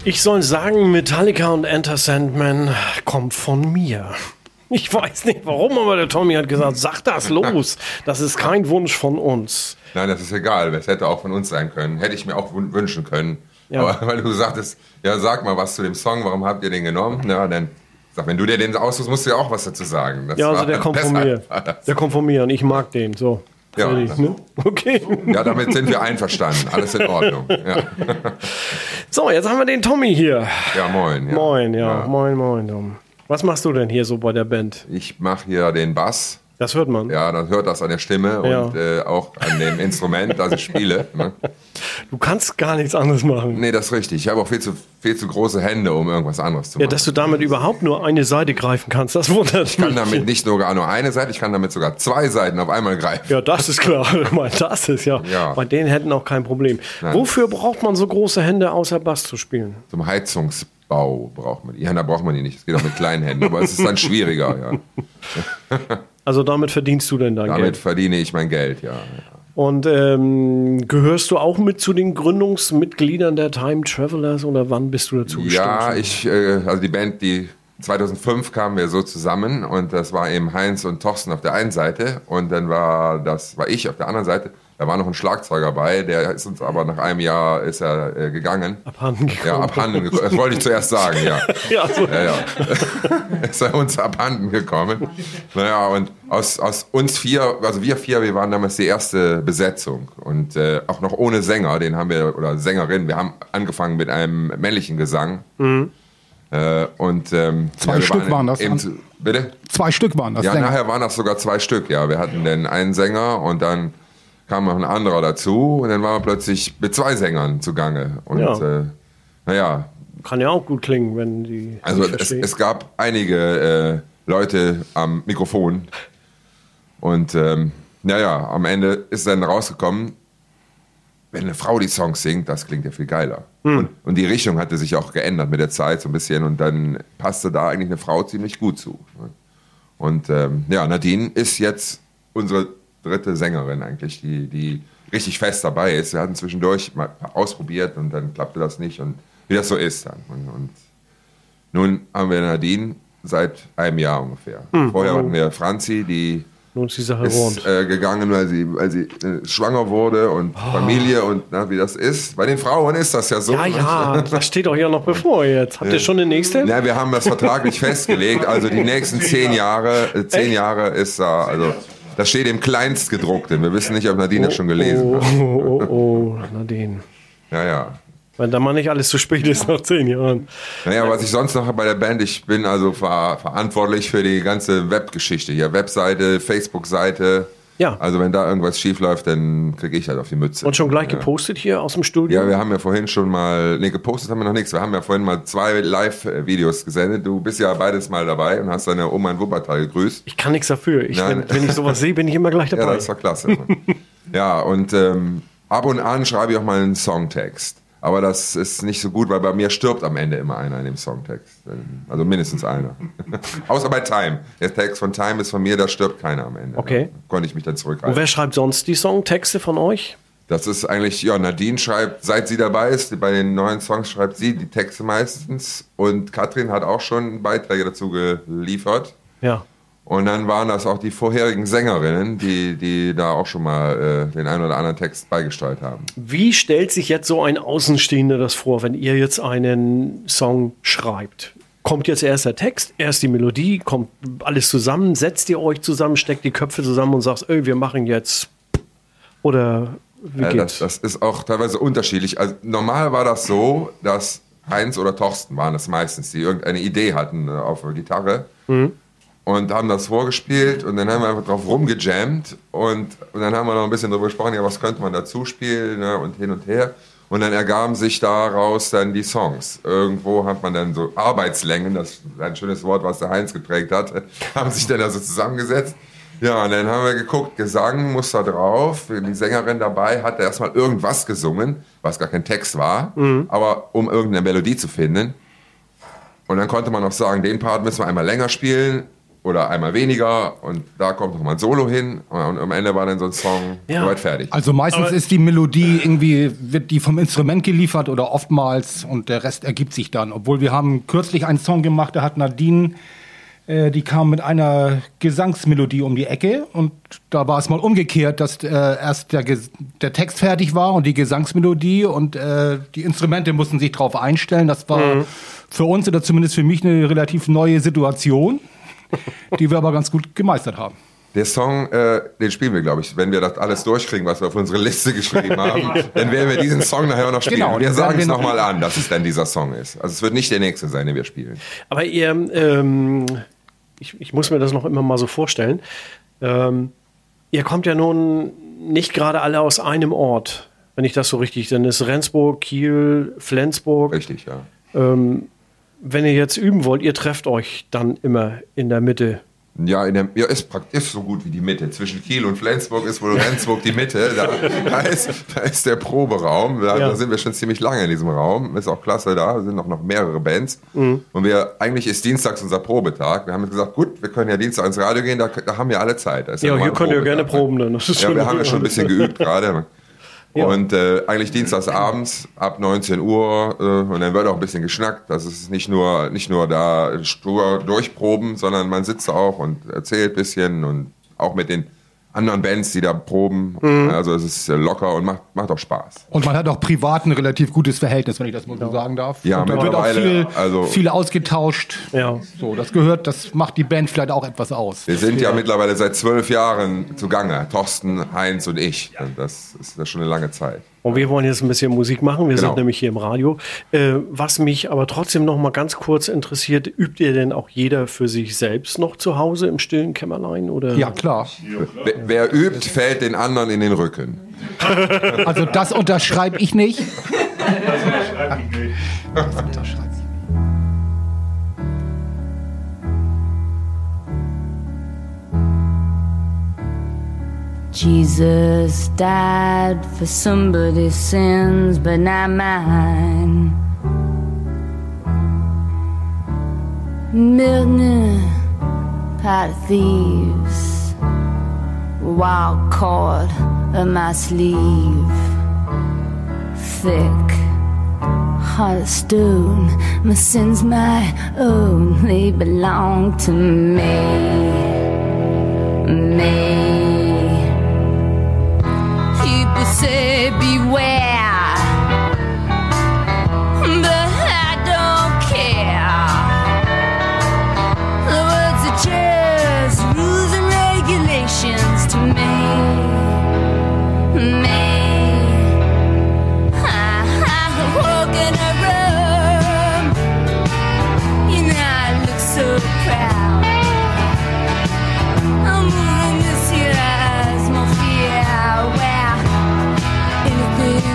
Ich soll sagen, Metallica und Enter Sandman kommt von mir. Ich weiß nicht warum, aber der Tommy hat gesagt, sag das los. Das ist kein Wunsch von uns. Nein, das ist egal. Es hätte auch von uns sein können. Hätte ich mir auch wünschen können. Ja. Aber weil du sagtest, ja, sag mal was zu dem Song, warum habt ihr den genommen? Na, dann sag, wenn du dir den aussuchst, musst du ja auch was dazu sagen. Das ja, also der kommt von mir. Der kommt von mir und ich mag den. So. Ja. Ne? Okay. Ja, damit sind wir einverstanden. Alles in Ordnung. Ja. So, jetzt haben wir den Tommy hier. Ja, moin. Ja. Moin, ja. Moin, Tom. Was machst du denn hier so bei der Band? Ich mache hier den Bass. Das hört man. Ja, man hört das an der Stimme und auch an dem Instrument, das ich spiele. Ne? Du kannst gar nichts anderes machen. Nee, das ist richtig. Ich habe auch viel zu große Hände, um irgendwas anderes zu machen. Ja, dass du damit überhaupt nur eine Seite greifen kannst, das wundert mich. Ich kann damit nicht nur eine Seite, ich kann damit sogar 2 Seiten auf einmal greifen. Ja, das ist klar. Ich meine, das ist ja. Bei denen hätten auch kein Problem. Nein. Wofür braucht man so große Hände, außer Bass zu spielen? Zum Heizungsbau braucht man die. Ja, da braucht man die nicht. Es geht auch mit kleinen Händen, aber es ist dann schwieriger, ja. Also damit verdienst du denn dein Geld? Damit verdiene ich mein Geld, ja. Und gehörst du auch mit zu den Gründungsmitgliedern der Time Travelers oder wann bist du dazu gestoßen? Ja, also die Band, 2005 kamen wir so zusammen und das war eben Heinz und Thorsten auf der einen Seite und dann war ich auf der anderen Seite. Da war noch ein Schlagzeuger bei, der ist uns aber nach einem Jahr gegangen. Abhanden gekommen. Ja, abhanden gekommen. Das wollte ich zuerst sagen, ja. Ja, so. Ja. Ist er uns abhanden gekommen. Naja, und aus uns 4, also wir 4, wir waren damals die erste Besetzung. Und auch noch ohne Sänger, oder Sängerin, wir haben angefangen mit einem männlichen Gesang. Mhm. Zwei Stück waren das. Bitte? 2 Stück waren das. Ja, Sänger. nachher waren das sogar 2 Stück, ja. Wir hatten dann einen Sänger und dann kam noch ein anderer dazu und dann waren wir plötzlich mit 2 Sängern zugange. Und naja. Kann ja auch gut klingen, wenn die. Also es gab einige Leute am Mikrofon und am Ende ist dann rausgekommen, wenn eine Frau die Songs singt, das klingt ja viel geiler. Und die Richtung hatte sich auch geändert mit der Zeit so ein bisschen und dann passte da eigentlich eine Frau ziemlich gut zu. Und Nadine ist jetzt unsere 3. Sängerin eigentlich, die richtig fest dabei ist. Wir hatten zwischendurch mal ausprobiert und dann klappte das nicht und wie das so ist dann. Und nun haben wir Nadine seit einem Jahr ungefähr. Vorher hatten wir Franzi, die nun ist die Sache ist gegangen, weil sie schwanger wurde und Familie und wie das ist. Bei den Frauen ist das ja so. Ja, das steht doch ja noch bevor jetzt. Habt ihr schon eine nächste? Ja, wir haben das vertraglich festgelegt. Also die nächsten 10 Jahre ist da, also das steht im Kleinstgedruckten. Wir wissen nicht, ob Nadine das schon gelesen hat. Oh, Nadine. Ja. Wenn da mal nicht alles zu spät ist nach 10 Jahren. Naja, was ich sonst noch bei der Band, ich bin also verantwortlich für die ganze Webgeschichte. Hier Webseite, Facebook-Seite. Ja. Also wenn da irgendwas schief läuft, dann kriege ich halt auf die Mütze. Und schon gleich gepostet hier aus dem Studio? Ja, wir haben ja vorhin schon mal, gepostet haben wir noch nichts. Wir haben ja vorhin mal 2 Live-Videos gesendet. Du bist ja beides mal dabei und hast deine Oma in Wuppertal gegrüßt. Ich kann nichts dafür. Wenn ich sowas sehe, bin ich immer gleich dabei. Ja, das war klasse. Ja, und ab und an schreibe ich auch mal einen Songtext. Aber das ist nicht so gut, weil bei mir stirbt am Ende immer einer in dem Songtext. Also mindestens einer. Außer bei Time. Der Text von Time ist von mir, da stirbt keiner am Ende. Okay. Da konnte ich mich dann zurückhalten. Und wer schreibt sonst die Songtexte von euch? Das ist eigentlich, Nadine schreibt, seit sie dabei ist, bei den neuen Songs schreibt sie die Texte meistens. Und Katrin hat auch schon Beiträge dazu geliefert. Ja. Und dann waren das auch die vorherigen Sängerinnen, die da auch schon mal den einen oder anderen Text beigesteuert haben. Wie stellt sich jetzt so ein Außenstehender das vor, wenn ihr jetzt einen Song schreibt? Kommt jetzt erst der Text, erst die Melodie, kommt alles zusammen, setzt ihr euch zusammen, steckt die Köpfe zusammen und sagt, wir machen jetzt, oder wie geht's? Das ist auch teilweise unterschiedlich. Also normal war das so, dass Heinz oder Thorsten waren das meistens, die irgendeine Idee hatten auf der Gitarre. Und haben das vorgespielt und dann haben wir einfach drauf rumgejammt und dann haben wir noch ein bisschen drüber gesprochen, was könnte man dazu spielen, ne, und hin und her. Und dann ergaben sich daraus dann die Songs. Irgendwo hat man dann so Arbeitslängen, das ist ein schönes Wort, was der Heinz geprägt hat, haben sich dann also zusammengesetzt. Ja, und dann haben wir geguckt, Gesang muss da drauf, die Sängerin dabei hatte erstmal irgendwas gesungen, was gar kein Text war, aber um irgendeine Melodie zu finden. Und dann konnte man noch sagen, den Part müssen wir einmal länger spielen, oder einmal weniger und da kommt noch mal ein Solo hin und am Ende war dann so ein Song soweit fertig. Also meistens ist die Melodie irgendwie, wird die vom Instrument geliefert oder oftmals und der Rest ergibt sich dann. Obwohl wir haben kürzlich einen Song gemacht, da hat Nadine, die kam mit einer Gesangsmelodie um die Ecke und da war es mal umgekehrt, dass erst der Text fertig war und die Gesangsmelodie und die Instrumente mussten sich drauf einstellen. Das war für uns oder zumindest für mich eine relativ neue Situation, die wir aber ganz gut gemeistert haben. Der Song, den spielen wir, glaube ich, wenn wir das alles durchkriegen, was wir auf unsere Liste geschrieben haben, dann werden wir diesen Song nachher auch noch spielen. Genau, wir sagen es nochmal an, dass es dann dieser Song ist. Also es wird nicht der nächste sein, den wir spielen. Aber ihr, ich muss mir das noch immer mal so vorstellen, ihr kommt ja nun nicht gerade alle aus einem Ort, wenn ich das so richtig, dann ist Rendsburg, Kiel, Flensburg. Richtig, ja. Wenn ihr jetzt üben wollt, ihr trefft euch dann immer in der Mitte. Ja, ist praktisch so gut wie die Mitte. Zwischen Kiel und Flensburg ist wohl Rendsburg die Mitte. Da ist der Proberaum. Da sind wir schon ziemlich lange in diesem Raum. Ist auch klasse da. Sind noch mehrere Bands. Und eigentlich ist dienstags unser Probetag. Wir haben jetzt gesagt, gut, wir können ja Dienstag ins Radio gehen. Da haben wir alle Zeit. Ja, hier könnt ihr gerne proben. Dann. Das ist wir haben ja schon ein bisschen geübt gerade. Ja. Und eigentlich dienstags abends ab 19 Uhr und dann wird auch ein bisschen geschnackt. Das ist nicht nur da stur durchproben, sondern man sitzt auch und erzählt ein bisschen und auch mit den anderen Bands, die da proben. Also es ist locker und macht auch Spaß. Und man hat auch privat ein relativ gutes Verhältnis, wenn ich das mal so sagen darf. Ja, und da wird auch viel ausgetauscht. Ja. So, das macht die Band vielleicht auch etwas aus. Wir sind ja mittlerweile seit 12 Jahren zugange. Thorsten, Heinz und ich. Ja. Das ist schon eine lange Zeit. Und wir wollen jetzt ein bisschen Musik machen. Wir sind nämlich hier im Radio. Was mich aber trotzdem noch mal ganz kurz interessiert, übt ihr denn auch jeder für sich selbst noch zu Hause im stillen Kämmerlein? Oder? Ja, klar. Wer übt, fällt den anderen in den Rücken. Also das unterschreibe ich nicht. Jesus died for somebody's sins, but not mine. Milton, pot of thieves, wild cord of my sleeve, thick, heart of stone. My sins my own, they belong to me. People say beware, but I don't care. The words are just rules and regulations to me. I walk in a room, you know I look so proud. I'm moving this year as my fear, where anything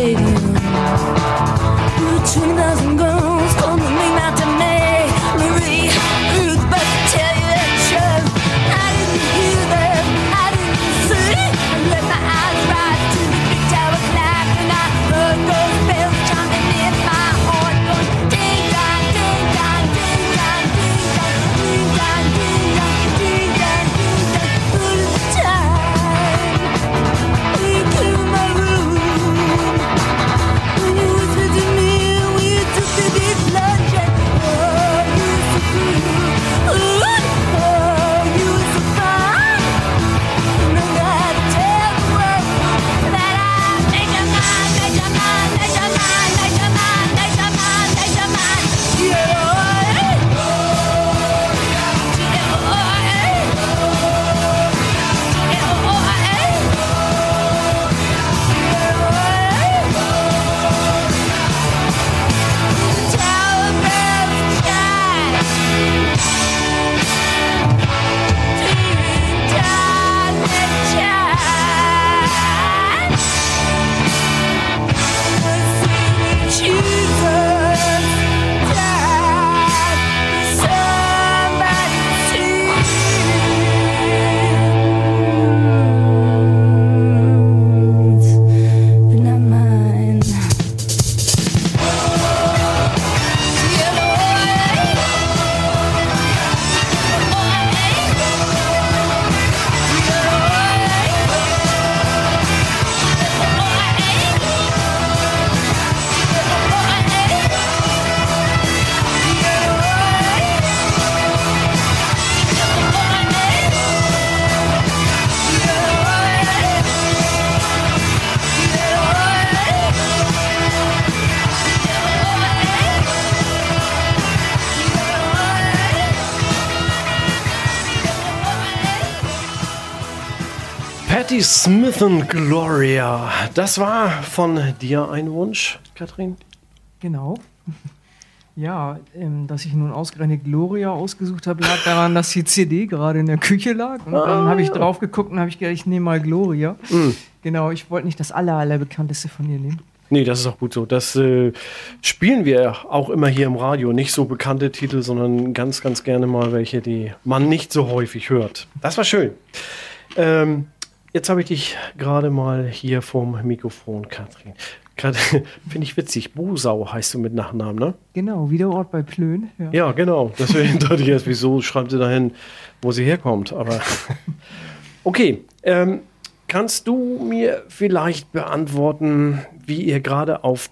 stadium. 20,000 girls come running out to me. Marie, Ruth, but to tell you the truth, I didn't hear them, I didn't see. I let my eyes rise to the big tower clock, and I heard those bells chiming in my heart going ding dong, ding dong, ding dong, ding dong, ding dong, ding dong, ding dong, ding dong. All the time, into my room. When you whispered to me, when you took the deep plunge, oh, you were so cool. Oh, you were so fine. And I gotta tell the world that I made your mind, made your mind, made your mind, made your mind, made your mind, made your mind. Patti Smith und Gloria. Das war von dir ein Wunsch, Katrin? Genau. Ja, dass ich nun ausgerechnet Gloria ausgesucht habe, lag daran, dass die CD gerade in der Küche lag. Und dann habe ich drauf geguckt und habe ich gedacht, ich nehme mal Gloria. Genau, ich wollte nicht das allerbekannteste von ihr nehmen. Nee, das ist auch gut so. Das spielen wir auch immer hier im Radio. Nicht so bekannte Titel, sondern ganz, ganz gerne mal welche, die man nicht so häufig hört. Das war schön. Jetzt habe ich dich gerade mal hier vorm Mikrofon, Katrin. Finde ich witzig. Bosau heißt du mit Nachnamen, ne? Genau, wie der Ort bei Plön. Ja, genau. Deswegen dachte ich erst, wieso schreibt sie dahin, wo sie herkommt. Aber okay. Kannst du mir vielleicht beantworten, wie ihr gerade auf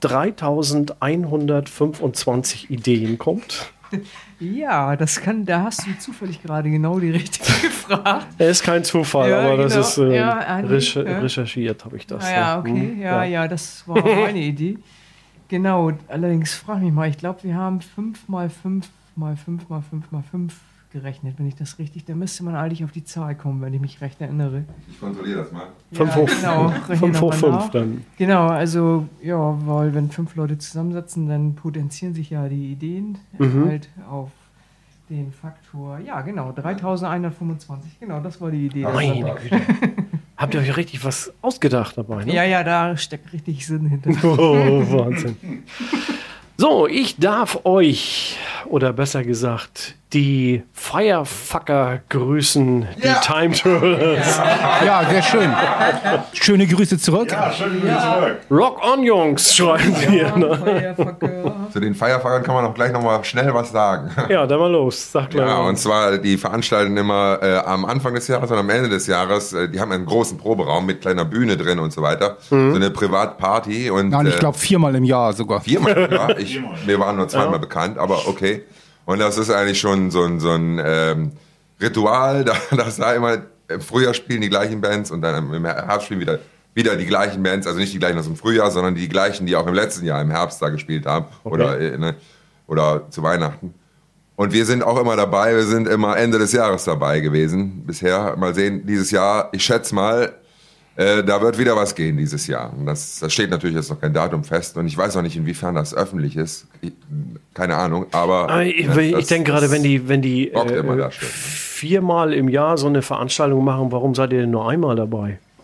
3125 Ideen kommt? Ja, da hast du zufällig gerade genau die richtige gefragt. Ist kein Zufall, Ja, aber genau. das ist Ja. recherchiert, habe ich das. Ja, okay. Ja, das war meine Idee. Genau, allerdings frage ich mich mal, ich glaube, wir haben 5 mal 5 mal 5 mal 5 mal 5 gerechnet, wenn ich das richtig, da müsste man eigentlich auf die Zahl kommen, wenn ich mich recht erinnere. Ich kontrolliere das mal. 5 hoch 5 dann. Genau, also ja, weil wenn 5 Leute zusammensetzen, dann potenzieren sich ja die Ideen halt auf den Faktor, ja genau, 3125, genau, das war die Idee. Meine Güte. Habt ihr euch richtig was ausgedacht dabei, ne? Ja, da steckt richtig Sinn hinter. Oh, Wahnsinn. So, ich darf euch, oder besser gesagt, die Firefucker grüßen, die Time Travelers. Ja, sehr schön. Schöne Grüße zurück. Rock on, Jungs, schreiben wir. Ne? Zu den Firefuckern kann man auch gleich nochmal schnell was sagen. Ja, dann mal los, sag gleich. Ja, mal. und zwar, die veranstalten immer am Anfang des Jahres und am Ende des Jahres, die haben einen großen Proberaum mit kleiner Bühne drin und so weiter. So eine Privatparty. Und, Nein, ich glaube 4-mal im Jahr sogar. 4-mal, ja. Wir waren nur 2-mal bekannt, aber okay. Und das ist eigentlich schon so ein Ritual, dass da immer im Frühjahr spielen die gleichen Bands und dann im Herbst spielen wieder die gleichen Bands, also nicht die gleichen aus dem Frühjahr, sondern die gleichen, die auch im letzten Jahr im Herbst da gespielt haben oder zu Weihnachten. Und wir sind auch immer dabei, wir sind immer Ende des Jahres dabei gewesen bisher. Mal sehen, dieses Jahr, ich schätze mal, da wird wieder was gehen dieses Jahr. Und das steht natürlich jetzt noch kein Datum fest und ich weiß auch nicht, inwiefern das öffentlich ist. Keine Ahnung, aber Ich denke gerade, wenn die immer da schön. 4-mal im Jahr so eine Veranstaltung machen, warum seid ihr denn nur einmal dabei?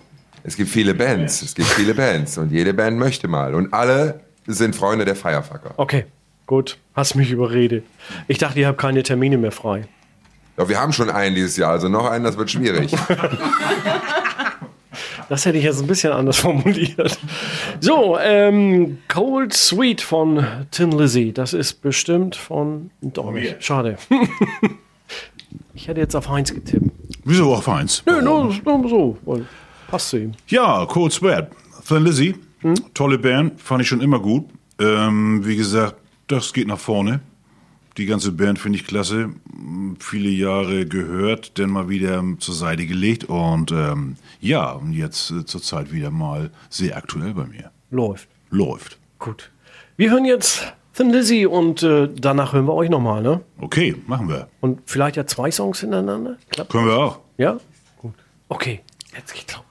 Es gibt viele Bands und jede Band möchte mal und alle sind Freunde der Firefucker. Okay, gut. Hast mich überredet. Ich dachte, ihr habt keine Termine mehr frei. Doch wir haben schon einen dieses Jahr, also noch einen, das wird schwierig. Das hätte ich jetzt ein bisschen anders formuliert. So, Cold Sweet von Tin Lizzy. Das ist bestimmt von... Doch nicht. Schade. Ich hätte jetzt auf Heinz getippt. Wieso auf 1? Nö, nur so. Weil passt zu ihm. Ja, Cold Sweat. Thin Lizzy. Tolle Band. Fand ich schon immer gut. Wie gesagt, das geht nach vorne. Die ganze Band finde ich klasse. Viele Jahre gehört, dann mal wieder zur Seite gelegt. Und ja, und jetzt zurzeit wieder mal sehr aktuell bei mir. Läuft. Gut. Wir hören jetzt Thin Lizzy und danach hören wir euch nochmal, ne? Okay, machen wir. Und vielleicht ja 2 Songs hintereinander? Klappt? Können wir auch. Ja? Gut. Okay, jetzt geht's los.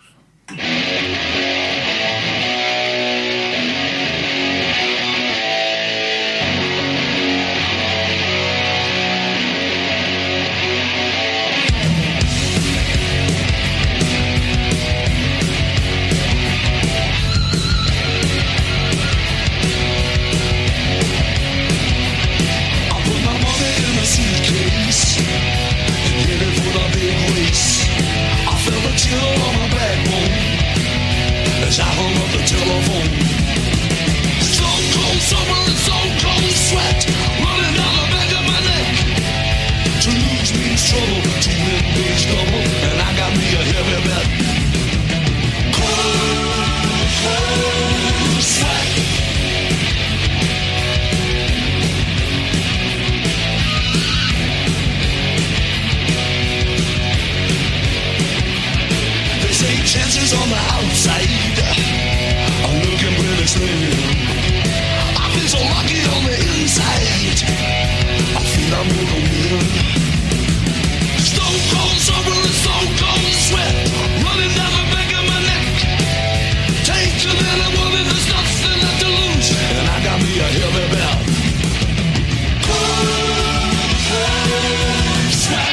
Chances on the outside are looking pretty slim. I feel so lucky on the inside. I feel I'm gonna win. Stone cold summer and stone cold sweat running down the back of my neck. Take a minute, woman, there's nothing left to lose, and I got me a heavy belt. Cold sweat.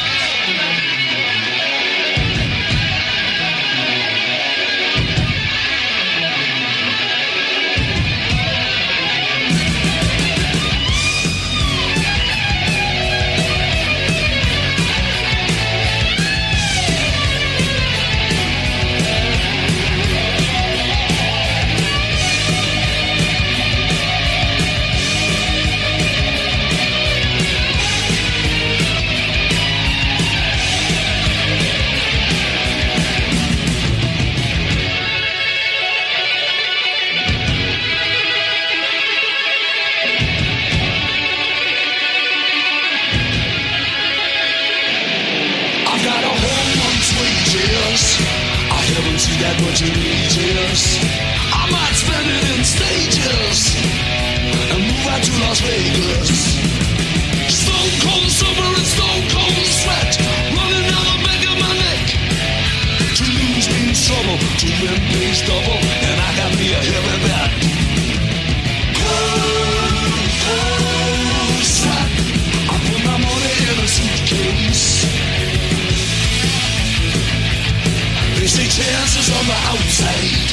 That much in ages. I might spend it in stages and move out to Las Vegas. Stone cold summer and stone cold sweat running down the back of my neck. To lose means trouble, to win pays double, and I got me a heavy bet. Cold sweat. I put my money in a suitcase. They say chances on the outside.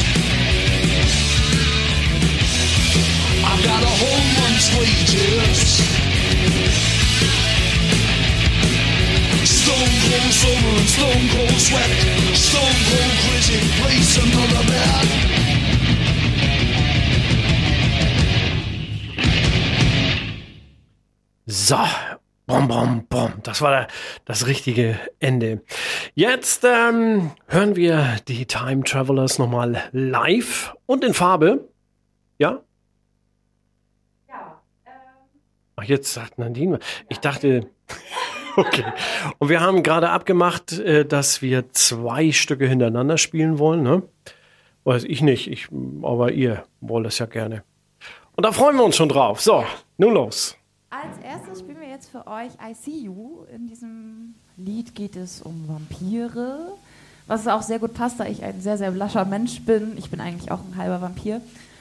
I've got a whole month's wages. Stone cold summer and stone cold sweat. Stone cold crazy, place another bet. So, bom, bom, bom. Das war das richtige Ende. Jetzt hören wir die Time Travelers nochmal live und in Farbe. Ja? Ja. Ach, jetzt sagt Nadine. Ich dachte... Okay. Und wir haben gerade abgemacht, dass wir 2 Stücke hintereinander spielen wollen. Ne? Weiß ich nicht, aber ihr wollt es ja gerne. Und da freuen wir uns schon drauf. So, nun los. Als erstes spielen wir jetzt für euch I See You. In diesem Lied geht es um Vampire, was auch sehr gut passt, da ich ein sehr, sehr lascher Mensch bin. Ich bin eigentlich auch ein halber Vampir.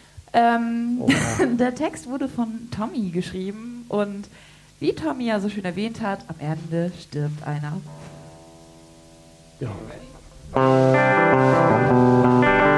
Der Text wurde von Tommy geschrieben und wie Tommy ja so schön erwähnt hat, am Ende stirbt einer. Ja.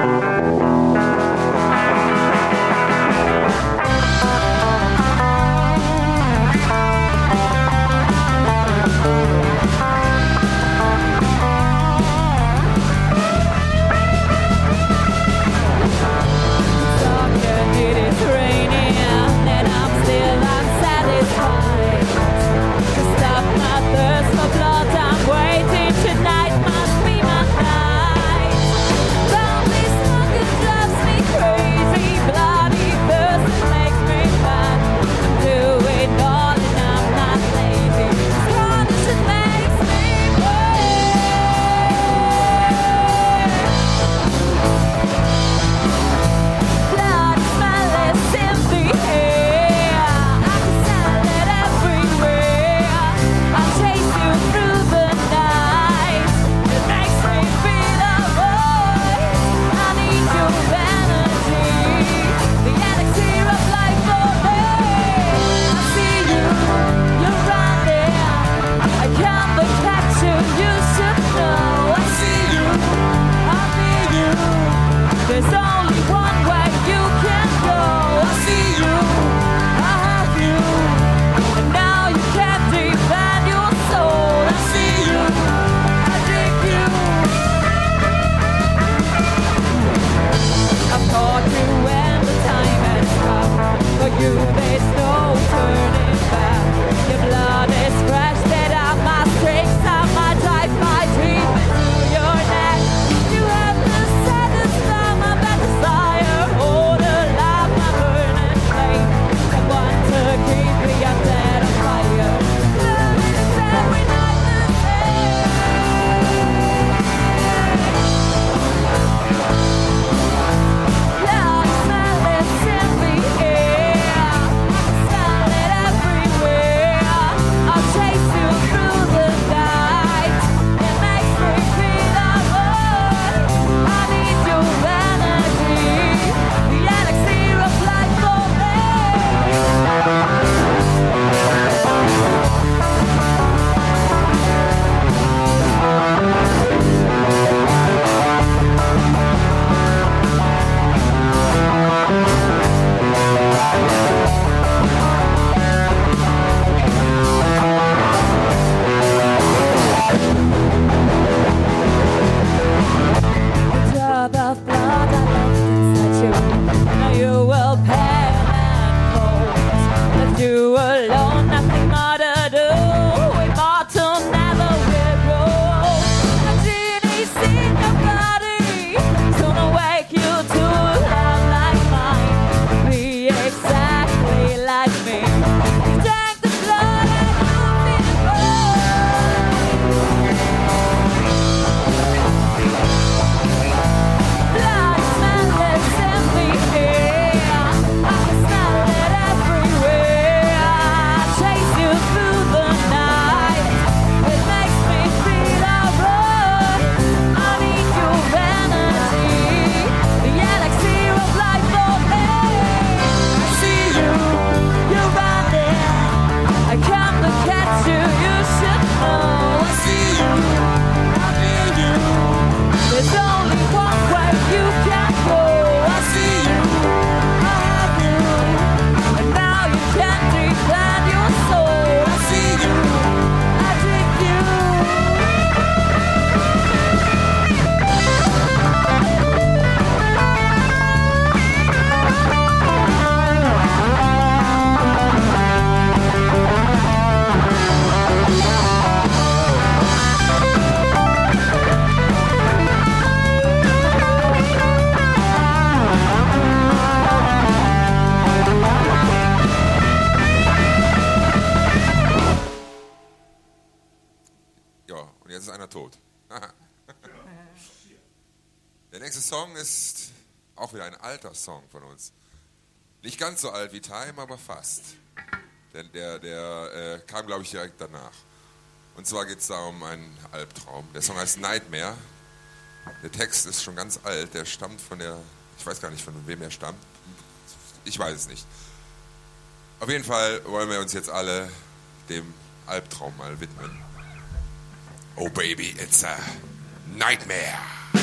nächste Song ist auch wieder ein alter Song von uns. Nicht ganz so alt wie Time, aber fast. Denn der kam, glaube ich, direkt danach. Und zwar geht es da um einen Albtraum. Der Song heißt Nightmare. Der Text ist schon ganz alt. Der stammt von der... Ich weiß gar nicht, von wem er stammt. Ich weiß es nicht. Auf jeden Fall wollen wir uns jetzt alle dem Albtraum mal widmen. Oh baby, it's a nightmare.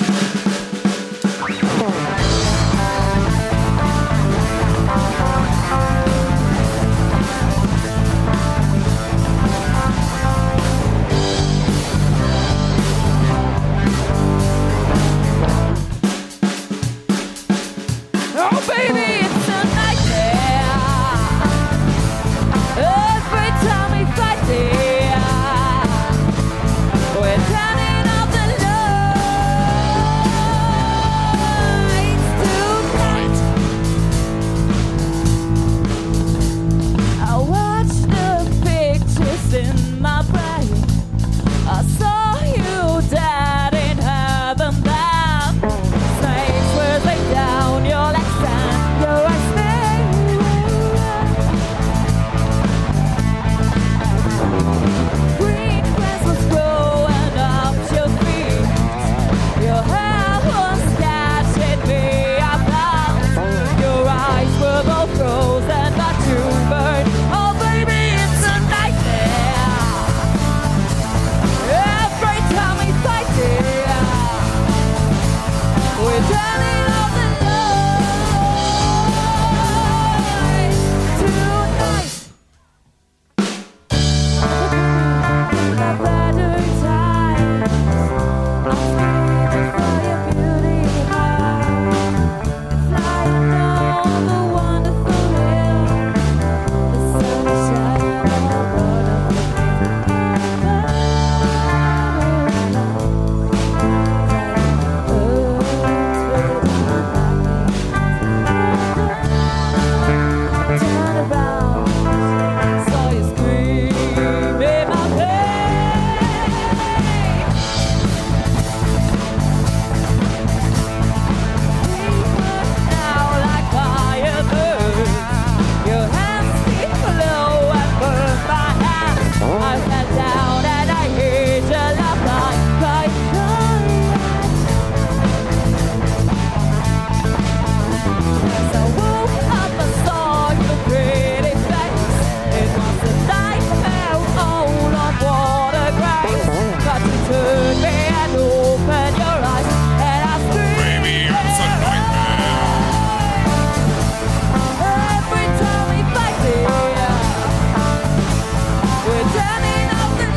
Oh baby, it's a nightmare. Every time we fight it, we're turning off the lights tonight. I watched the pictures in my brain. I saw you dead in heaven then. Snakes were laid down your legs and your eyes green grass was growing up your feet. Your hair was catching me up. Your eyes were both frozen but you burned. Oh baby, it's a nightmare. Every time we fight it, we're turning off the lights tonight. The better times, I'm screaming for your beauty high. Flying over wonderful hills, the sun is shining above turn around, saw you scream in my pain. We were now like firebirds. Your hands seemed to glow and burn my hands. I sat down and I heard your laugh like as I woke up, I saw your pretty face. It was a nightmare all on water grace. But you turned me and opened your eyes, and I screamed. Baby, it's a nightmare. Every time we fight it, we're turning off the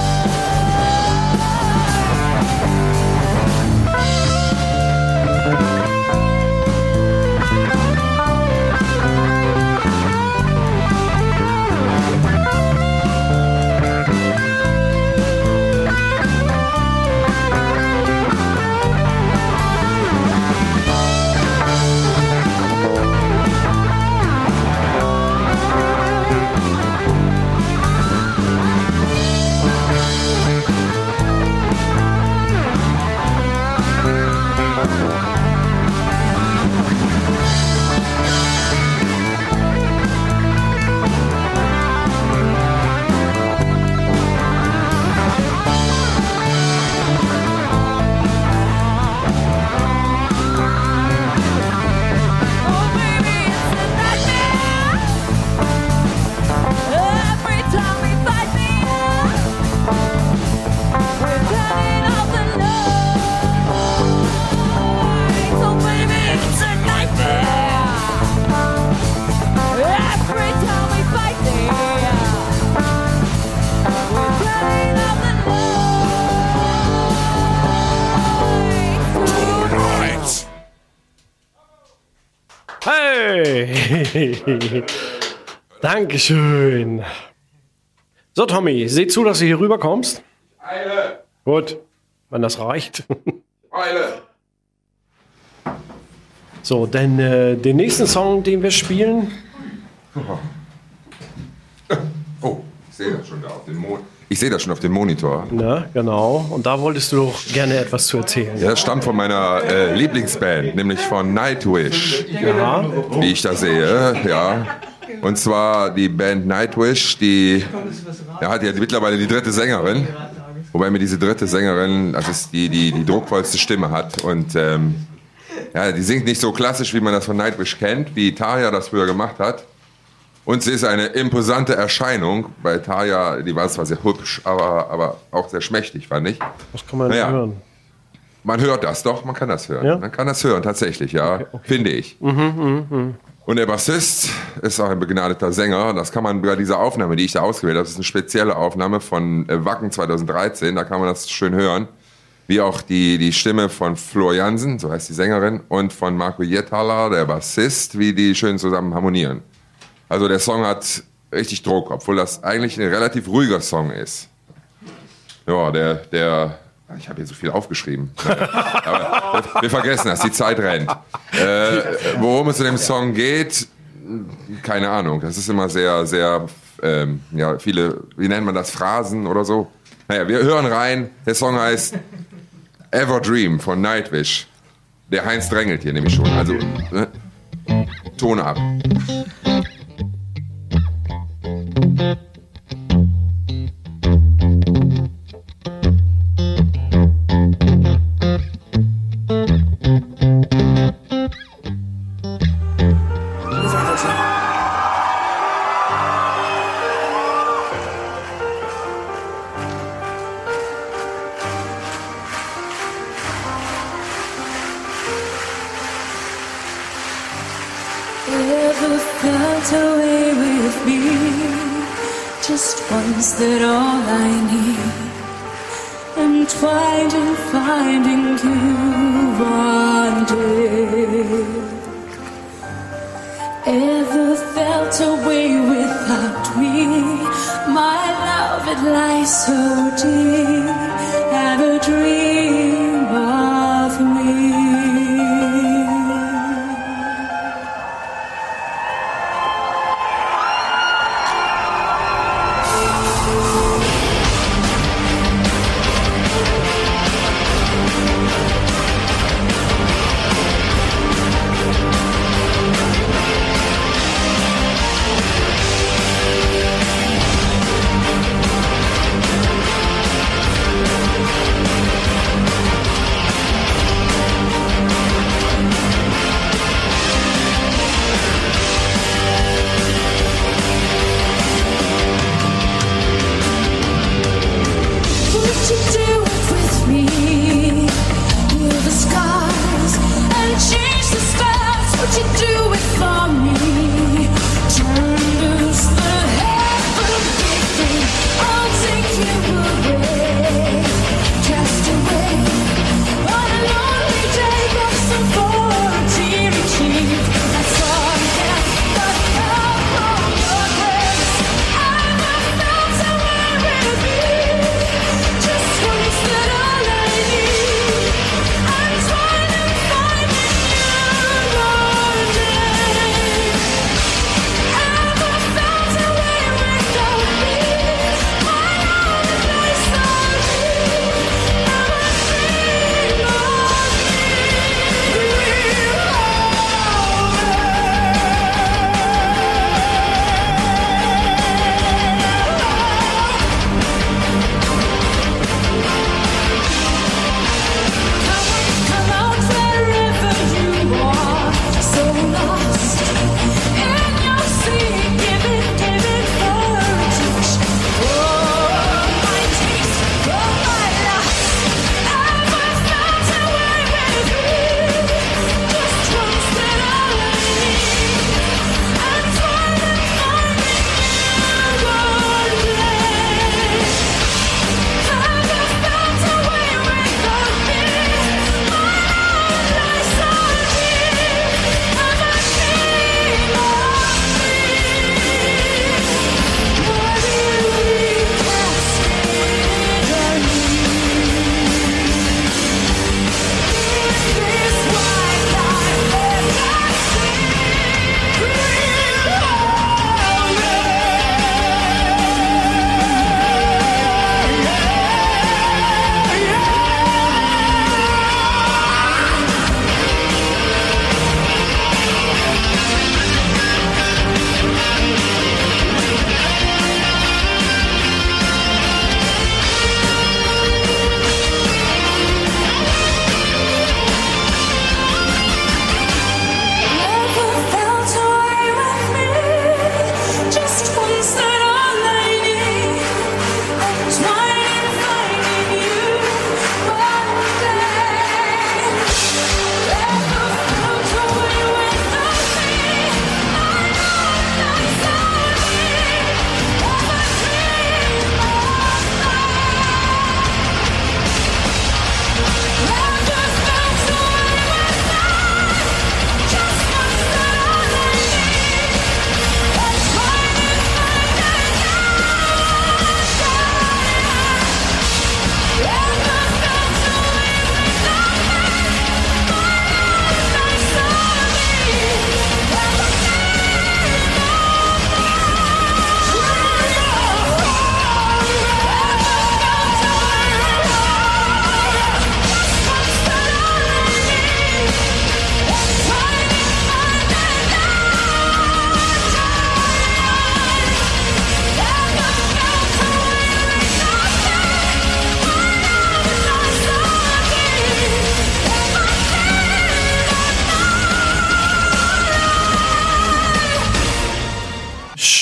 Oh baby, it's a nightmare. Every time we fight it, we're turning off the lights. Oh baby, it's a nightmare. Every time we fight it, we're turning off the lights. Tonight. Hey! Dankeschön. So, Tommy, seh zu, dass du hier rüberkommst. Eile! Gut, wenn das reicht. Eile! So, denn den nächsten Song, den wir spielen, Oh, ich sehe das schon da auf dem Mond. Ich sehe das schon auf dem Monitor. Ne, genau. Und da wolltest du doch gerne etwas zu erzählen. Ja, das stammt von meiner Lieblingsband, nämlich von Nightwish, Ja. wie ich das sehe. Ja. Und zwar die Band Nightwish, die hat ja mittlerweile die dritte Sängerin. Wobei mir diese dritte Sängerin, das ist die druckvollste Stimme hat. Und ja, die singt nicht so klassisch, wie man das von Nightwish kennt, wie Tarja das früher gemacht hat. Und sie ist eine imposante Erscheinung. Bei Tarja, die war zwar sehr hübsch, aber auch sehr schmächtig, fand ich. Das kann man Naja. hören. Man hört das doch, man kann das hören. Ja? Man kann das hören, tatsächlich, ja, finde ich. Und der Bassist ist auch ein begnadeter Sänger. Das kann man bei dieser Aufnahme, die ich da ausgewählt habe, das ist eine spezielle Aufnahme von Wacken 2013, da kann man das schön hören. Wie auch die Stimme von Flor Jansen, so heißt die Sängerin, und von Marco Jetala, der Bassist, wie die schön zusammen harmonieren. Also der Song hat richtig Druck, obwohl das eigentlich ein relativ ruhiger Song ist. Ja, ich habe hier so viel aufgeschrieben. Aber wir vergessen das, die Zeit rennt. Worum es in dem Song geht, keine Ahnung. Das ist immer sehr, sehr, ja, viele, wie nennt man das, Phrasen oder so. Naja, wir hören rein. Der Song heißt Ever Dream von Nightwish. Der Heinz drängelt hier nämlich schon. Also, Ton ab. Ever felt away with me? Just once, that all I need. I'm trying to finding you one day. Ever felt away without me? My love, it lies so deep. Have a dream of me.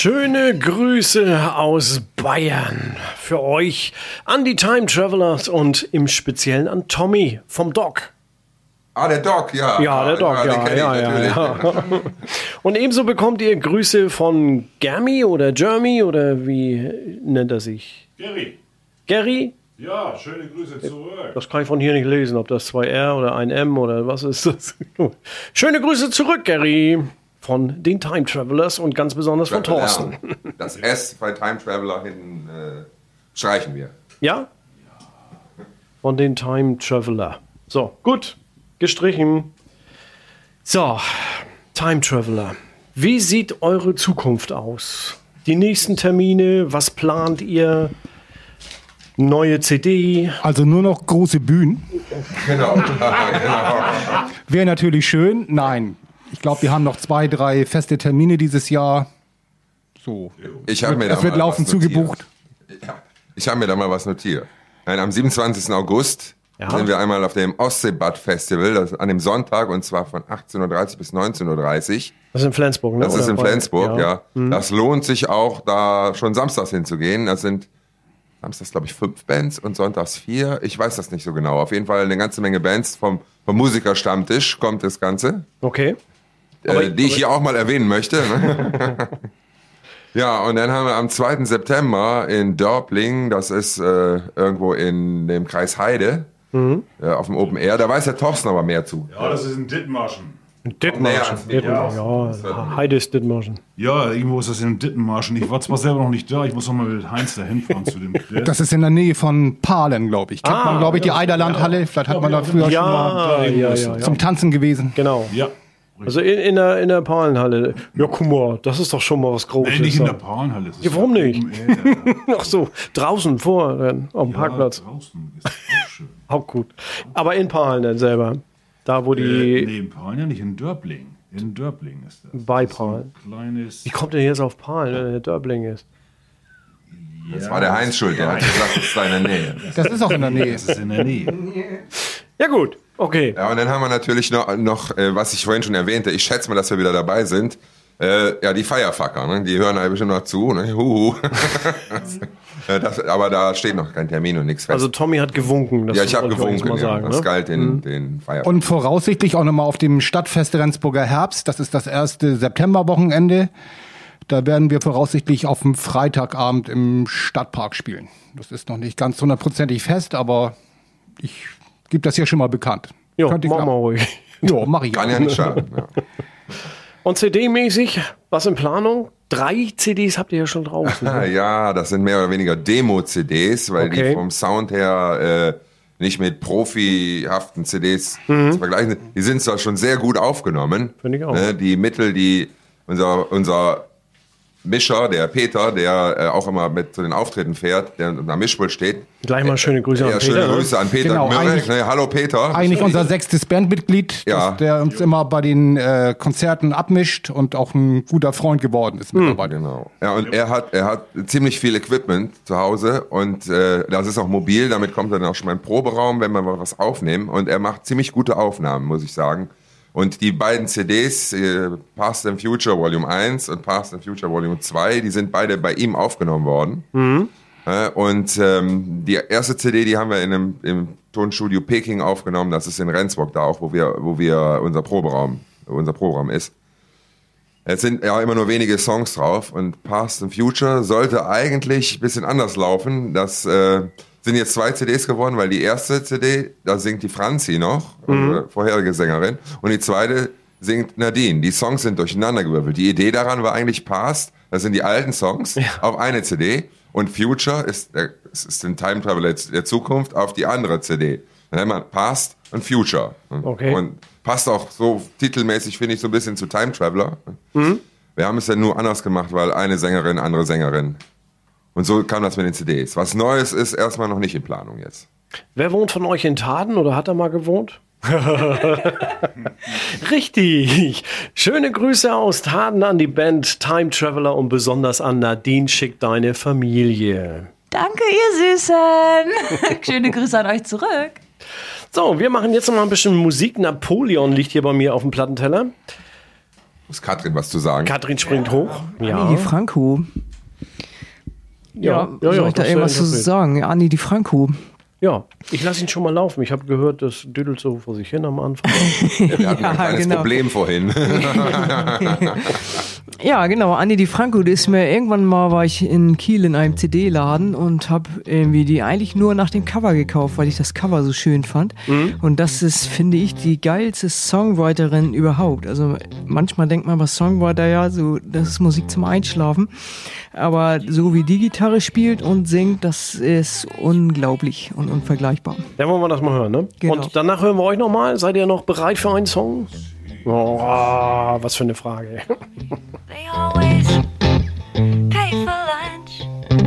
Schöne Grüße aus Bayern für euch an die Time Travelers und im Speziellen an Tommy vom Doc. Ah, der Doc, ja. Ja, der Doc, den kenn ich natürlich. ja. Und ebenso bekommt ihr Grüße von Germi oder Jeremy oder wie nennt er sich? Gary? Ja, schöne Grüße zurück. Das kann ich von hier nicht lesen, ob das 2R oder ein M oder was ist das? Schöne Grüße zurück, Gary, von den Time Travelers und ganz besonders von Thorsten. Das S bei Time Traveler hinten streichen wir. Ja? Von den Time Traveler. So, gut. Gestrichen. So, Time Traveler. Wie sieht eure Zukunft aus? Die nächsten Termine, was plant ihr? Neue CD? Also nur noch große Bühnen. Genau. Wäre natürlich schön. Nein, ich glaube, wir haben noch 2, 3 feste Termine dieses Jahr. So. Ich habe mir da Das wird mal laufend was notiert. zugebucht. Ja, ich habe mir da mal was notiert. Nein, am 27. August sind wir einmal auf dem Ostseebad Festival, das an dem Sonntag, und zwar von 18.30 bis 19.30 Uhr. Das ist in Flensburg, ne? Das ist in Flensburg, ja. Mhm. Das lohnt sich auch, da schon samstags hinzugehen. Das sind samstags, glaube ich, 5 Bands und sonntags 4. Ich weiß das nicht so genau. Auf jeden Fall eine ganze Menge Bands vom Musikerstammtisch kommt das Ganze. Okay. Die ich hier auch mal erwähnen möchte. Ne? Ja, und dann haben wir am 2. September in Dörbling, das ist irgendwo in dem Kreis Heide, auf dem Open Air. Da weiß der Thorsten aber mehr zu. Ja, das ist in Dithmarschen. Dithmarschen. Ja, Heide ist Dithmarschen. Ja, irgendwo ist das in Dithmarschen. Ich war zwar selber noch nicht da, ich muss noch mal mit Heinz da hinfahren zu dem Chris. Das ist in der Nähe von Pahlen, glaube ich. Kennt man, glaube ich, die Eiderlandhalle. Vielleicht hat man da früher schon mal Ja. zum Tanzen gewesen. Genau. Ja. Also in der Palenhalle. Ja, guck mal, das ist doch schon mal was Großes. Nicht in der Palenhalle. das ist Ja, warum nicht? Open Air. Ach so, draußen vor auf dem Parkplatz. Draußen ist auch schön. Auch gut. Aber in Pahlen dann selber. Da, wo die Nee, in Pahlen ja nicht, in Dörbling. In Dörbling ist das. bei Das ist so Pahlen. ein kleines... Wie kommt der jetzt auf Pahlen, wenn der Dörbling ist? Das war der Heinz schuld, der hat gesagt, das ist in der Nähe. Das ist auch in der Nähe. Das ist in der Nähe. Ja gut, okay. Ja, und dann haben wir natürlich noch was ich vorhin schon erwähnte, ich schätze mal, dass wir wieder dabei sind. Die Firefucker, ne? Die hören halt bestimmt noch zu. Ne? Huhu. Aber da steht noch kein Termin und nichts fest. Also Tommy hat gewunken. Das ja, ich habe wollte jetzt gewunken. mal sagen, das ne? galt den Firefucker. Und voraussichtlich auch nochmal auf dem Stadtfest Rendsburger Herbst. Das ist das erste Septemberwochenende. Da werden wir voraussichtlich auf dem Freitagabend im Stadtpark spielen. Das ist noch nicht ganz 100%ig fest, aber ich gebe das hier schon mal bekannt. Ja, Könnte ich mach mal glauben. ruhig. Ja, mach ich. Kann ja nicht schaden. Ja. Und CD-mäßig, was in Planung? 3 CDs habt ihr ja schon draußen. Ne? Ja, das sind mehr oder weniger Demo-CDs, weil Okay. die vom Sound her nicht mit profihaften CDs zu vergleichen sind. Die sind zwar schon sehr gut aufgenommen. Finde ich auch. Ne, die Mittel, die unser Mischer, der Peter, der auch immer mit zu den Auftritten fährt, der am Mischpult steht. Gleich mal schöne Grüße Ja, an schöne Peter. ne? Grüße an Peter Genau, Mürek. eigentlich- Ne, hallo Peter. Eigentlich unser 6. Bandmitglied, Ja. der uns immer bei den Konzerten abmischt und auch ein guter Freund geworden ist mittlerweile. Genau. Ja, und er hat ziemlich viel Equipment zu Hause und das ist auch mobil, damit kommt er dann auch schon mal im Proberaum, wenn wir mal was aufnehmen. Und er macht ziemlich gute Aufnahmen, muss ich sagen. Und die beiden CDs, Past and Future Volume 1 und Past and Future Volume 2, die sind beide bei ihm aufgenommen worden. Und die erste CD, die haben wir im Tonstudio Peking aufgenommen. Das ist in Rendsburg da auch, wo wir unser Proberaum ist. Es sind ja immer nur wenige Songs drauf und Past and Future sollte eigentlich ein bisschen anders laufen. Das sind jetzt 2 CDs geworden, weil die erste CD, da singt die Franzi noch, unsere vorherige Sängerin, und die zweite singt Nadine. Die Songs sind durcheinandergewürfelt. Die Idee daran war eigentlich Past, das sind die alten Songs, auf eine CD, und Future ist ein Time Travel der Zukunft auf die andere CD. Dann haben wir Past und Future. Okay. Und passt auch so titelmäßig, finde ich, so ein bisschen zu Time Traveler. Wir haben es ja nur anders gemacht, weil eine Sängerin, andere Sängerin. Und so kam das mit den CDs. Was Neues ist erstmal noch nicht in Planung jetzt. Wer wohnt von euch in Taden oder hat er mal gewohnt? Richtig. Schöne Grüße aus Taden an die Band Time Traveler und besonders an Nadine, schick deine Familie. Danke, ihr Süßen. Schöne Grüße an euch zurück. So, wir machen jetzt noch mal ein bisschen Musik. Napoleon liegt hier bei mir auf dem Plattenteller. Muss Katrin was zu sagen? Katrin springt hoch. Ja. Anni DiFranco. Ja, soll ich da das irgendwas zu interessiert. sagen? Anni DiFranco. Ja, ich lasse ihn schon mal laufen. Ich habe gehört, das düdelt so vor sich hin am Anfang. Wir hatten ein kleines genau. Problem vorhin. Ja, genau. Anni DiFranco, das ist mir irgendwann mal, war ich in Kiel in einem CD-Laden und habe irgendwie die eigentlich nur nach dem Cover gekauft, weil ich das Cover so schön fand. Und das ist, finde ich, die geilste Songwriterin überhaupt. Also manchmal denkt man bei Songwriter ja, so, das ist Musik zum Einschlafen. Aber so wie die Gitarre spielt und singt, das ist unglaublich und unvergleichbar. Dann wollen wir das mal hören, ne? Genau. Und danach hören wir euch nochmal. Seid ihr noch bereit für einen Song? Oh, was für eine Frage. They always pay for lunch.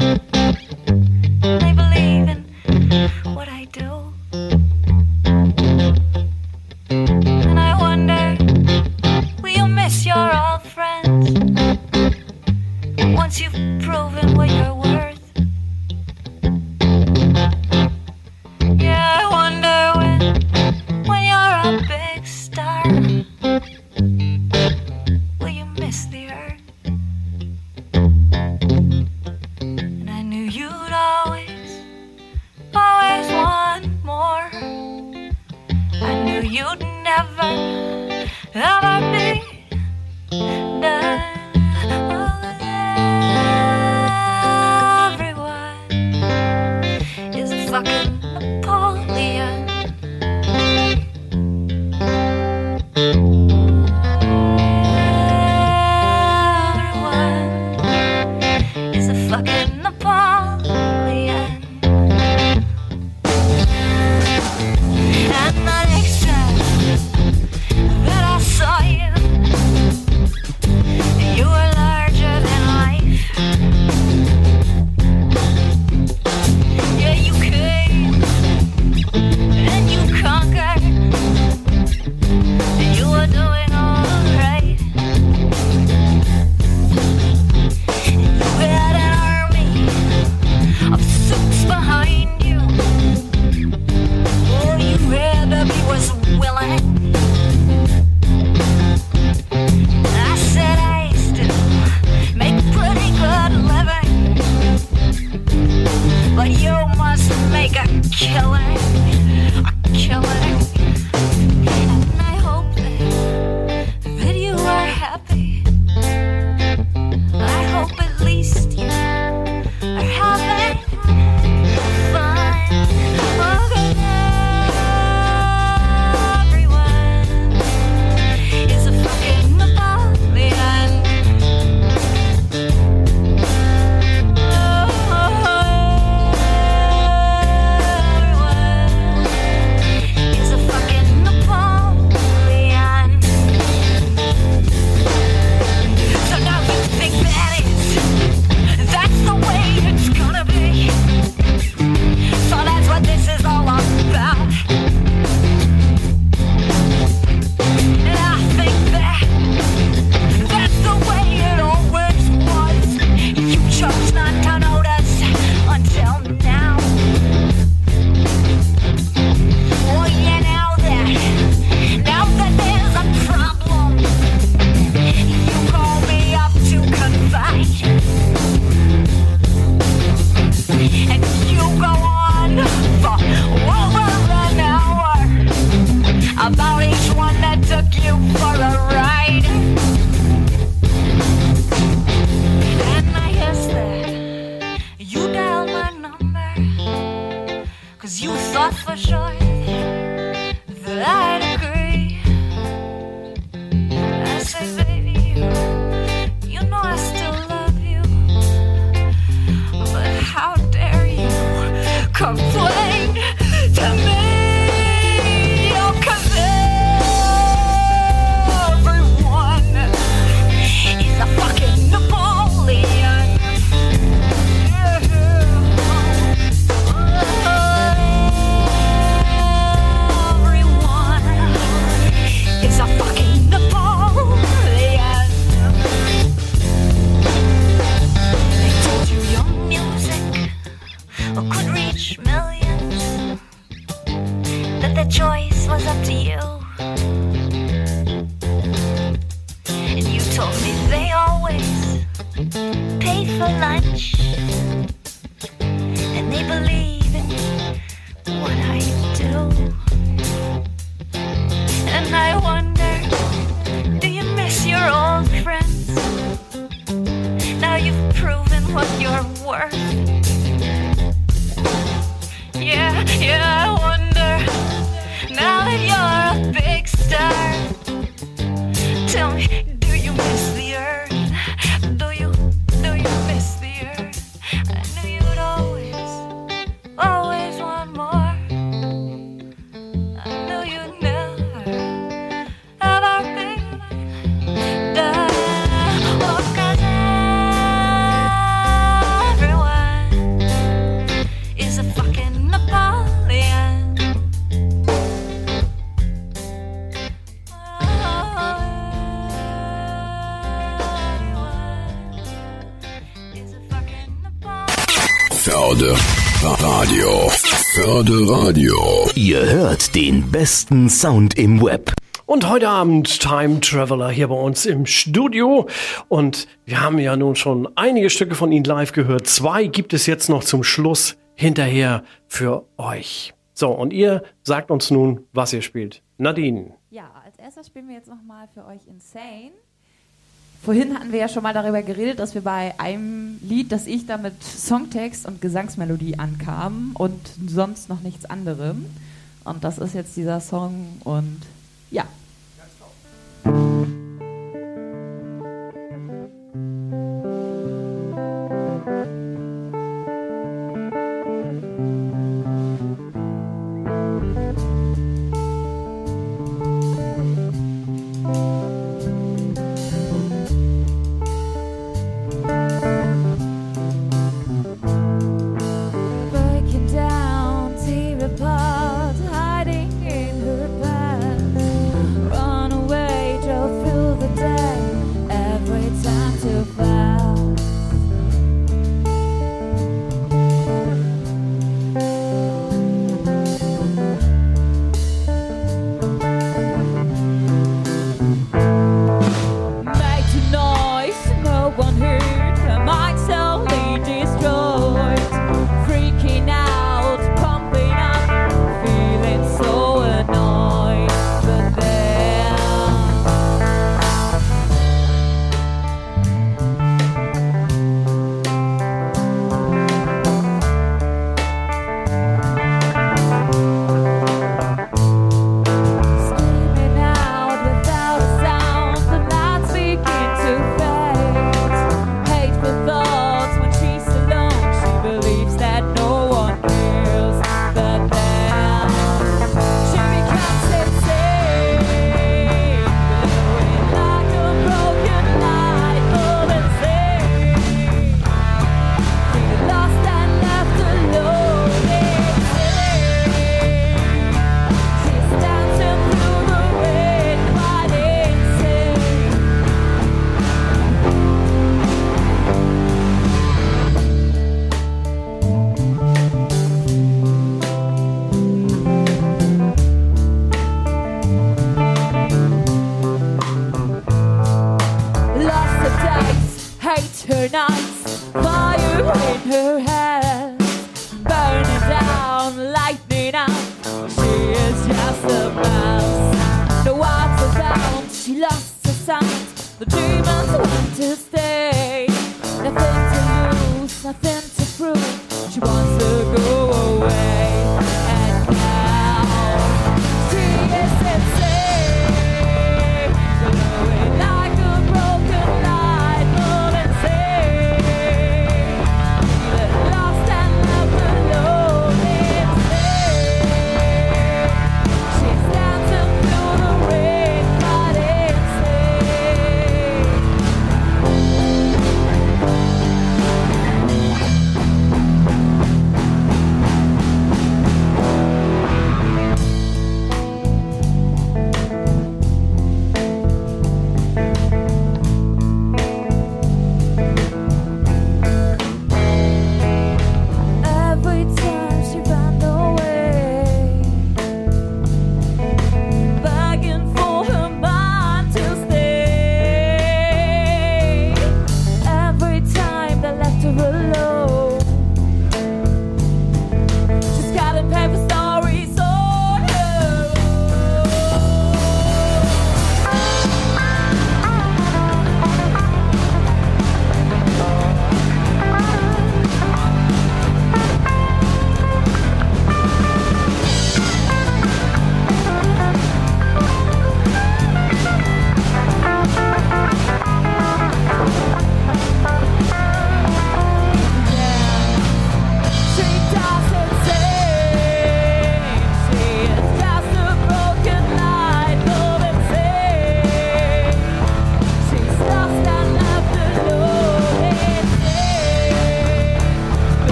They believe in what I do. And I wonder, will you miss your old friends once you've proven what you're worth? Yeah, I wonder when you're a big star, will you miss the earth? And I knew you'd always want more. I knew you'd never, ever be done. Everyone is a fucking Napoleon. Is a fucking Napoleon. And the next time that I saw you, you were larger than life. Yeah, you came and you conquered. You were doing alright. You had an army of suits behind you. All you had to be was willing. I said I still make pretty good living, but you must make a killing, a killing. And I hope that you are happy. I hope at least you are having fun. Oh, 'cause everyone is a fucking Napoleon. Everyone is a fucking Napoleon. So now you think that's the way it's gonna be. So that's what this is all about. And I think that's the way it always was. You chose not to notice until now. Oh yeah, now that there's a problem, you call me up to confide. And you go on for over an hour about each one that took you for a ride. And I guess that you dialed my number 'cause you thought for sure that I'd agree. I say, baby, you know I still love you, but how dare you complain to me? Oh, 'cause everyone is a fucking Napoleon. Everyone is a fucking Napoleon. They told you your music could reach millions. told me they always pay for lunch, and they believe in what I do. And I wonder, do you miss your old friends? Now you've proven what you're worth. Yeah, I wonder, now that you're a big star, tell me, do you miss the earth? Do you miss the earth? I knew you'd always want more. I knew you'd never ever be done. Oh, 'cause everyone is a fucking Napoleon. Förderradio. Ihr hört den besten Sound im Web. Und heute Abend Time Traveler hier bei uns im Studio. Und wir haben ja nun schon einige Stücke von Ihnen live gehört. 2 gibt es jetzt noch zum Schluss hinterher für euch. So, und ihr sagt uns nun, was ihr spielt. Nadine. Ja, als erstes spielen wir jetzt nochmal für euch Insane. Vorhin hatten wir ja schon mal darüber geredet, dass wir bei einem Lied, das ich da mit Songtext und Gesangsmelodie ankam und sonst noch nichts anderem. Und das ist jetzt dieser Song und ja. Breaking down, tear apart, hiding in her past. Run away, drove through the day, every time too fast. Make a noise, no one heard, her mind slowly destroyed. Freaking out, pumping up, feeling so annoyed. But then screaming out without a sound, the lights begin to fade. Hateful thoughts when she's alone, she believes that no one cares. But then she becomes insane, glowing like a broken light bulb insane. Feeling lost and left alone insane. She's dancing through the rain, quite insane. Lost her days, hate her nights, fire in her hands, burning down, lightning out. She is just a mouse. No one's around, she lost her sound. The demons want to stay. Nothing to lose, nothing to prove. She wants to go away. And now she is insane, glowing like a broken light bulb insane. Feeling lost and left alone insane. She's dancing through the rain, but insane.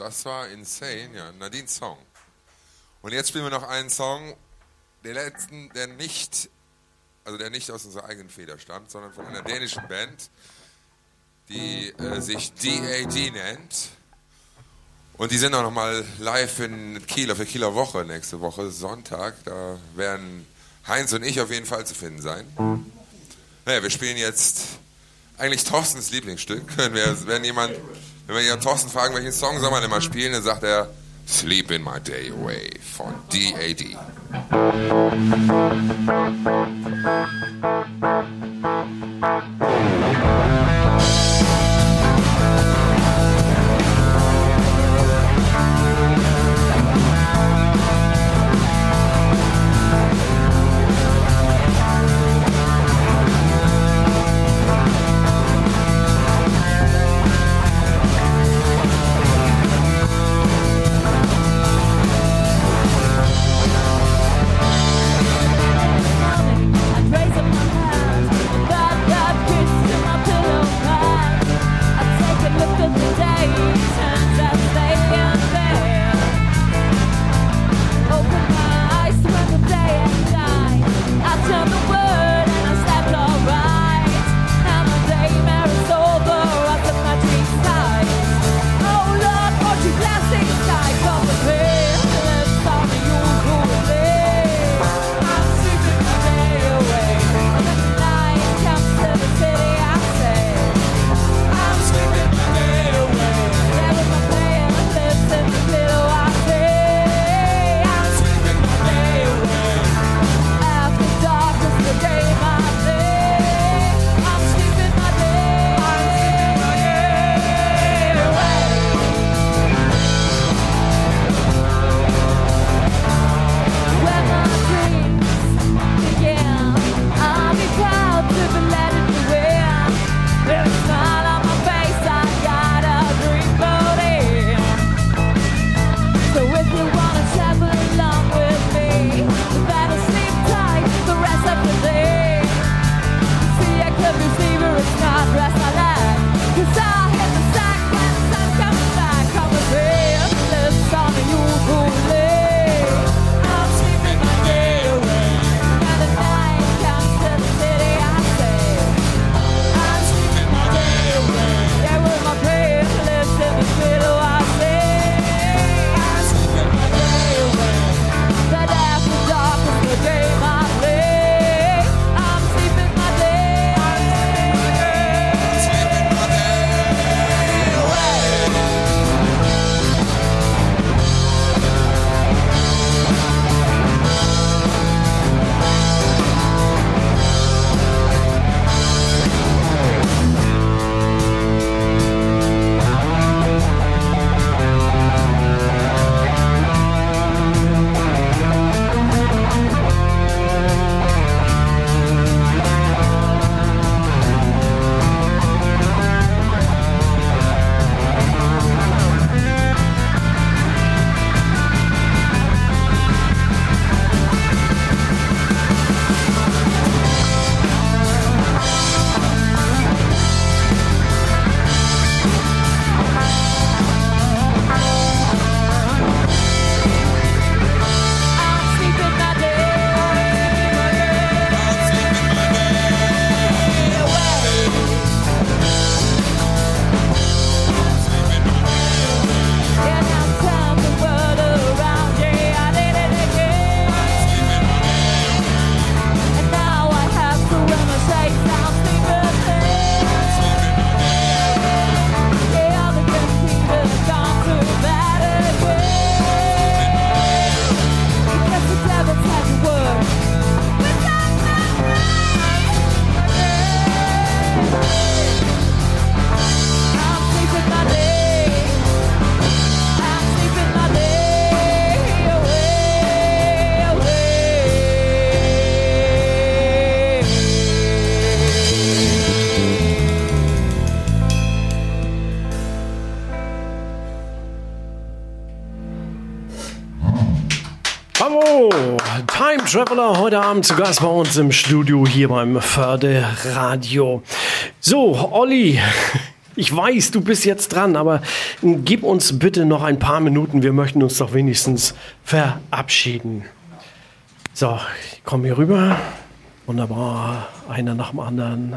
Das war Insane, ja, Nadines Song. Und jetzt spielen wir noch einen Song, der nicht aus unserer eigenen Feder stammt, sondern von einer dänischen Band, die sich DAD nennt. Und die sind auch nochmal live in Kiel, auf der Kieler Woche nächste Woche, Sonntag. Da werden Heinz und ich auf jeden Fall zu finden sein. Naja, wir spielen jetzt eigentlich Thorstens Lieblingsstück. Wenn wir Thorsten fragen, welchen Song soll man denn mal spielen, dann sagt er Sleep in My Day Away von DAD. Bravo! Time Traveler heute Abend zu Gast bei uns im Studio hier beim Förde Radio. So, Olli, Ich weiß, du bist jetzt dran, aber gib uns bitte noch ein paar Minuten. Wir möchten uns doch wenigstens verabschieden. So, ich komme hier rüber. Wunderbar, einer nach dem anderen.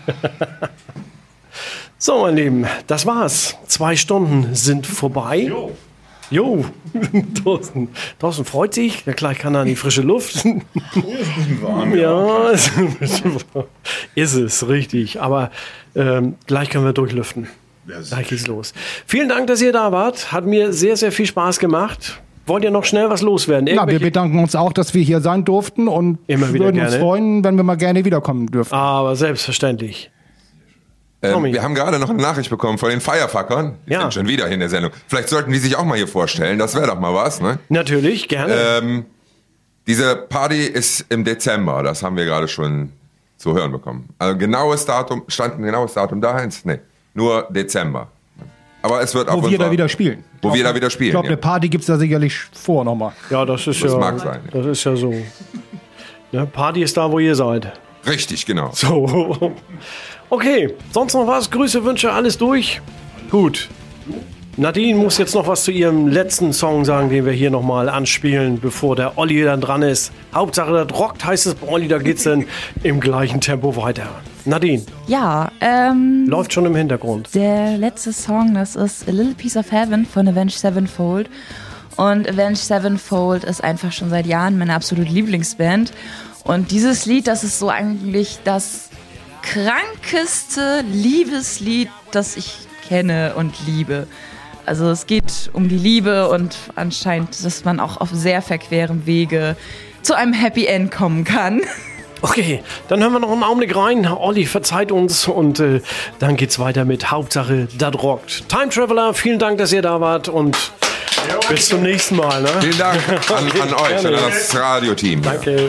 So, mein Lieben, das war's. 2 Stunden sind vorbei. Jo, Thorsten freut sich. Ja, gleich kann er in die frische Luft. Ist ein bisschen warm. Ja, ist es, richtig. Aber gleich können wir durchlüften. Gleich geht's los. Vielen Dank, dass ihr da wart. Hat mir sehr, sehr viel Spaß gemacht. Wollt ihr noch schnell was loswerden? Ja, wir bedanken uns auch, dass wir hier sein durften und Immer wieder würden uns gerne. freuen, wenn wir mal gerne wiederkommen dürfen. Aber selbstverständlich. Tommy. Wir haben gerade noch eine Nachricht bekommen von den Firefuckern. Die Ja. sind schon wieder hier in der Sendung. Vielleicht sollten die sich auch mal hier vorstellen. Das wäre doch mal was, ne? Natürlich, gerne. Diese Party ist im Dezember. Das haben wir gerade schon zu hören bekommen. Also genaues Datum, stand ein genaues Datum da, Heinz? Nee, nur Dezember. Aber es wird auf Wo wir da wieder spielen. Wo wir da wieder spielen. Ich glaube, ja. eine Party gibt es da sicherlich vor nochmal. Ja, das ist Das ja. mag sein. Das ist ja so. Ne, Party ist da, wo ihr seid. Richtig, genau. So. Okay, sonst noch was? Grüße, Wünsche, alles durch? Gut. Nadine muss jetzt noch was zu ihrem letzten Song sagen, den wir hier nochmal anspielen, bevor der Olli dann dran ist. Hauptsache, das rockt, heißt es bei Olli, da geht's dann im gleichen Tempo weiter. Nadine, Ja, läuft schon im Hintergrund. der letzte Song, das ist A Little Piece of Heaven von Avenged Sevenfold. Und Avenged Sevenfold ist einfach schon seit Jahren meine absolute Lieblingsband. Und dieses Lied, das ist so eigentlich das krankeste Liebeslied, das ich kenne und liebe. Also es geht um die Liebe und anscheinend, dass man auch auf sehr verquerem Wege zu einem Happy End kommen kann. Okay, dann hören wir noch einen Augenblick rein. Olli, verzeiht uns und dann geht's weiter mit Hauptsache, das rockt. Time Traveler, vielen Dank, dass ihr da wart und bis zum nächsten Mal. Ne? Vielen Dank an euch und Gerne. an das Radioteam. Danke.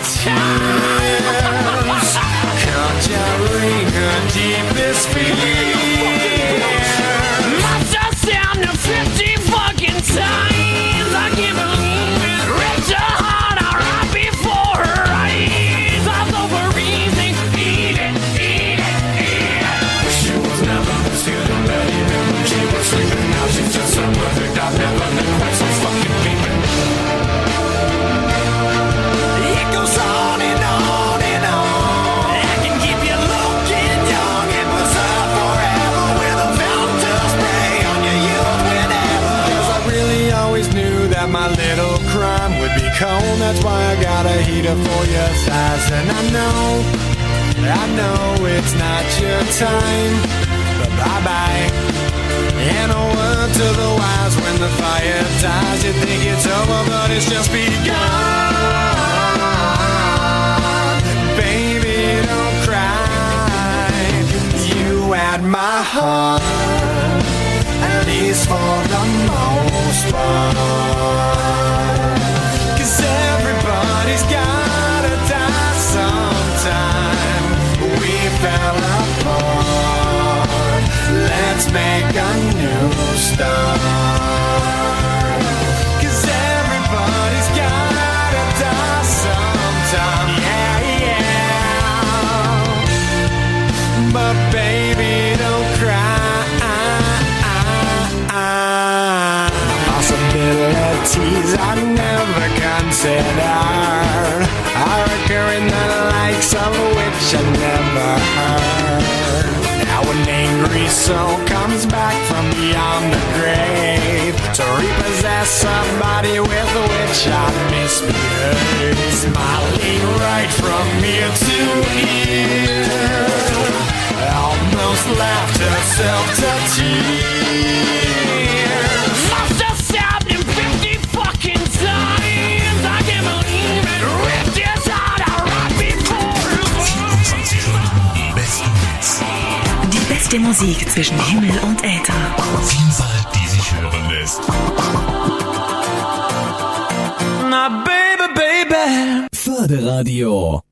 It goes on and on and on. I can keep you looking young and preserve forever with a fountain spray on your youth whenever. 'Cause I really always knew that my little crime would be cold. That's why I got a heater for your thighs. And I know it's not your time. But bye-bye. And a word to the wise, when the fire dies, you think it's over, but it's just begun. Baby, don't cry. You had my heart, at least for the most part. 'Cause everybody's gotta die sometime. We fell apart. Let's make a new start. 'Cause everybody's gotta die sometime. Yeah, yeah. But baby, don't cry. Possibilities I never considered are occurring, the likes of which I never heard. Now an angry soul comes back from beyond the grave to repossess somebody with which I misbehaved. Smiling right from ear to ear, almost laughed herself to tears. Must have stabbed him 50 fucking times. I can't believe it. Ripped his heart out right before. 24 Stunden die besten Hits. Die beste Musik zwischen Himmel und Äther. Vielfalt, die sich hören lässt. Now, baby, baby. Förderradio.